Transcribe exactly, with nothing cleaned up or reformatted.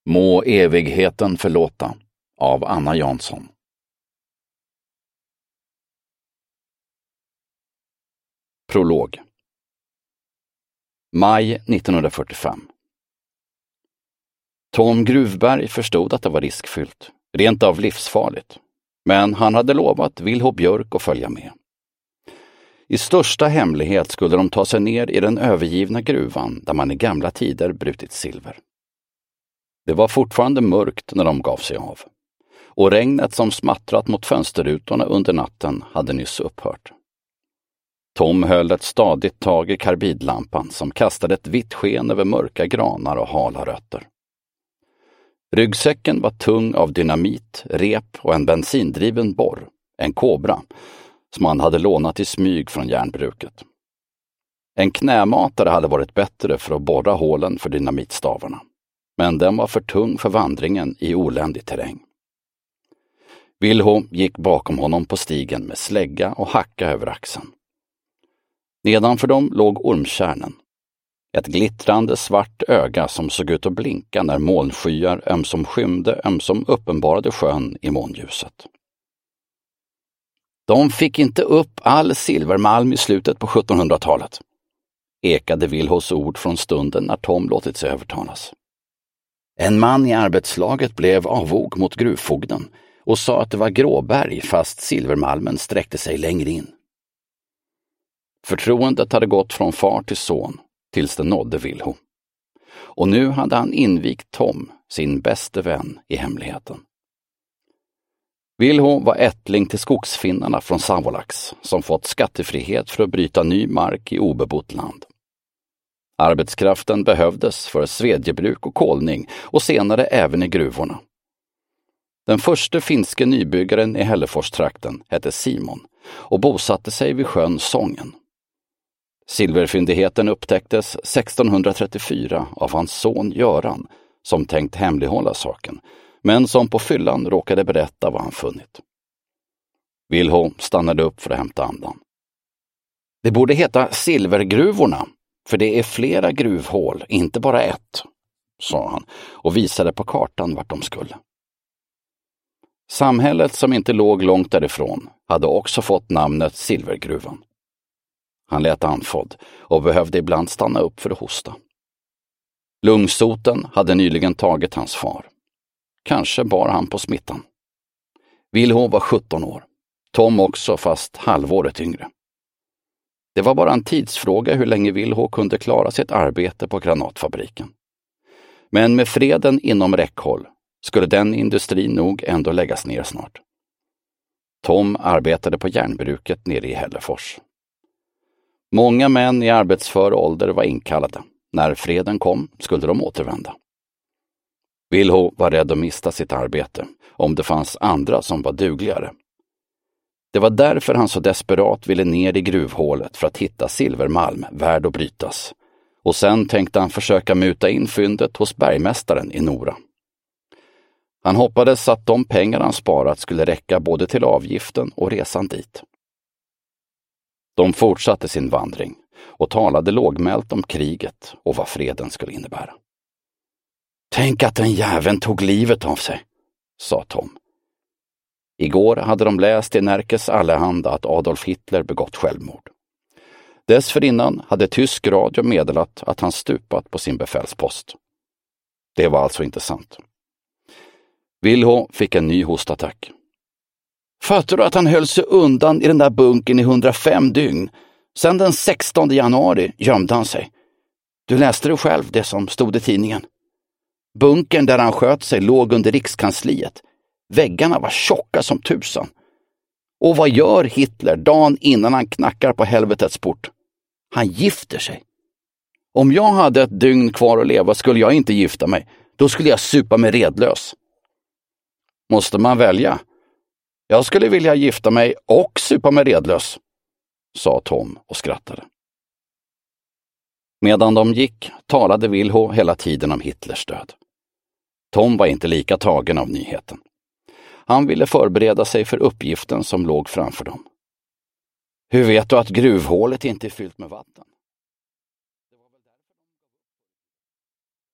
Må evigheten förlåta av Anna Jansson. Prolog. Maj nittonhundrafyrtiofem. Tom Gruvberg förstod att det var riskfyllt, rent av livsfarligt. Men han hade lovat Vilho Björk att följa med. I största hemlighet skulle de ta sig ner i den övergivna gruvan där man i gamla tider brutit silver. Det var fortfarande mörkt när de gav sig av. Och regnet som smattrat mot fönsterrutorna under natten hade nyss upphört. Tom höll ett stadigt tag i karbidlampan som kastade ett vitt sken över mörka granar och hala rötter. Ryggsäcken var tung av dynamit, rep och en bensindriven borr, en kobra, som han hade lånat i smyg från järnbruket. En knämatare hade varit bättre för att borra hålen för dynamitstavarna, men den var för tung för vandringen i oländig terräng. Vilho gick bakom honom på stigen med slägga och hacka över axeln. Nedanför dem låg ormkärnen. Ett glittrande svart öga som såg ut att blinka när molnskyar ömsom skymde, ömsom uppenbarade sjön i månljuset. De fick inte upp all silvermalm i slutet på sjuttonhundratalet, ekade Vilhos ord från stunden när Tom låtit sig övertalas. En man i arbetslaget blev avog mot gruvfogden och sa att det var gråberg fast silvermalmen sträckte sig längre in. Förtroendet hade gått från far till son tills det nådde Vilho. Och nu hade han invigt Tom, sin bäste vän, i hemligheten. Vilho var ättling till skogsfinnarna från Savolax som fått skattefrihet för att bryta ny mark i obebott land. Arbetskraften behövdes för svedjebruk och kolning och senare även i gruvorna. Den första finske nybyggaren i Hälleforstrakten hette Simon och bosatte sig vid sjön Sången. Silverfyndigheten upptäcktes sextonhundratrettiofyra av hans son Göran som tänkt hemlighålla saken, men som på fyllan råkade berätta vad han funnit. Vilho stannade upp för att hämta andan. Det borde heta Silvergruvorna, för det är flera gruvhål, inte bara ett, sa han och visade på kartan vart de skulle. Samhället som inte låg långt därifrån hade också fått namnet Silvergruvan. Han lät andfådd och behövde ibland stanna upp för att hosta. Lungsoten hade nyligen tagit hans far. Kanske bar han på smittan. Vilho var sjutton år. Tom också, fast halvåret yngre. Det var bara en tidsfråga hur länge Vilho kunde klara sitt arbete på granatfabriken. Men med freden inom räckhåll skulle den industrin nog ändå läggas ner snart. Tom arbetade på järnbruket nere i Hällefors. Många män i arbetsför ålder var inkallade. När freden kom skulle de återvända. Vilho var rädd att mista sitt arbete om det fanns andra som var dugligare. Det var därför han så desperat ville ner i gruvhålet för att hitta silvermalm värd att brytas. Och sen tänkte han försöka muta in fyndet hos bergmästaren i Nora. Han hoppades att de pengar han sparat skulle räcka både till avgiften och resan dit. De fortsatte sin vandring och talade lågmält om kriget och vad freden skulle innebära. Tänk att den jäveln tog livet av sig, sa Tom. Igår hade de läst i Nerkes Allehanda att Adolf Hitler begått självmord. Dessförinnan hade tysk radio meddelat att han stupat på sin befälspost. Det var alltså inte sant. Vilho fick en ny hostattack. Fattar du att han höll sig undan i den där bunken i hundrafem dygn? Sen den sextonde januari gömde han sig. Du läste det själv, det som stod i tidningen. Bunkern där han sköt sig låg under rikskansliet. Väggarna var tjocka som tusan. Och vad gör Hitler dagen innan han knackar på helvetets port? Han gifter sig. Om jag hade ett dygn kvar att leva skulle jag inte gifta mig. Då skulle jag supa mig redlös. Måste man välja? Jag skulle vilja gifta mig och supa mig redlös, sa Tom och skrattade. Medan de gick talade Vilho hela tiden om Hitlers död. Tom var inte lika tagen av nyheten. Han ville förbereda sig för uppgiften som låg framför dem. Hur vet du att gruvhålet inte är fyllt med vatten?